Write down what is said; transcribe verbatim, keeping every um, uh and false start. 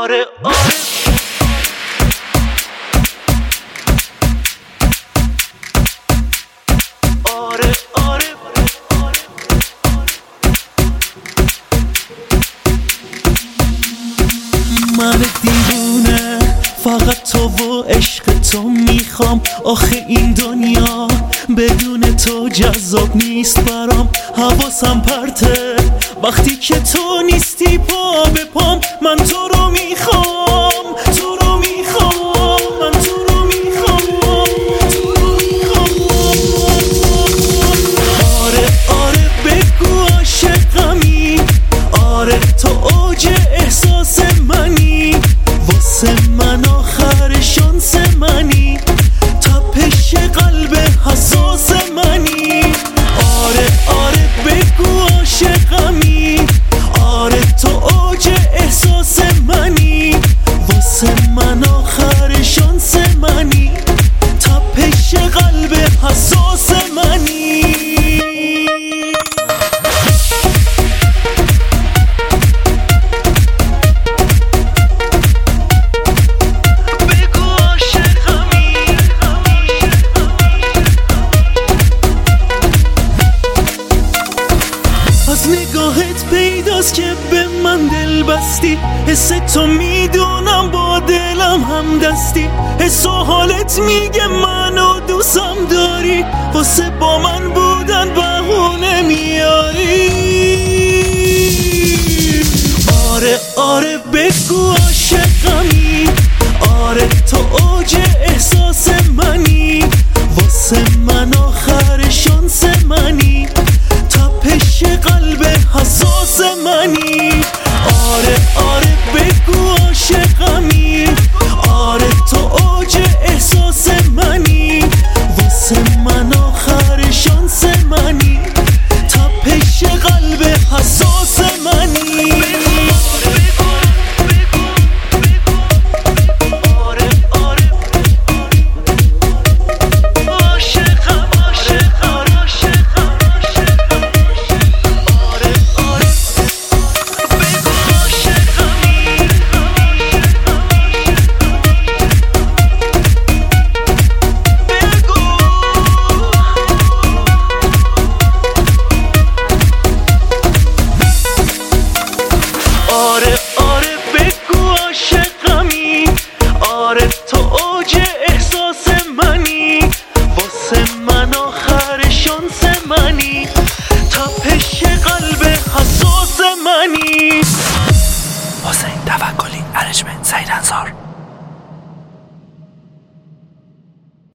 آره آره آره آره من دیوونه فقط تو و عشق تو میخوام. آخه این دنیا بدون تو جذاب نیست برام. حواسم پرته وقتی که تو نیستی، پا به پام من تو رو میخوام، تو رو میخوام، من تو رو میخوام، تو رو میخوام. آره آره بگو عاشقمی، آره تو اوج احساس منی، واسه من آخر شانس منی، تپش قلب حساس منی. آره آره بگو عاشقمی، آره تو اوج احساس منی، واسه من آخر شانس منی، تپش قلب حساس منی. نگاهت پیداست که به من دل بستی، حس تو میدونم با دلم هم دستی، حس و حالت میگه منو دوستم داری، واسه با من بودن بهونه میاری. آره آره بگو عاشقمی، آره تو اوج احساس منی، واسه من آخر شانس منی، تپش قلب حساس منی. آره آره بگو عاشقمی، آره تو اوج احساس منی، واسه من آخر شانس منی، تپش قلب حساس منی. آره آره بگو عاشقمی، آره تو اوج احساس منی، واسه من آخر شانس منی، تپش قلب حساس منی. حسین توکلی، ارنجمنت سعید انصار.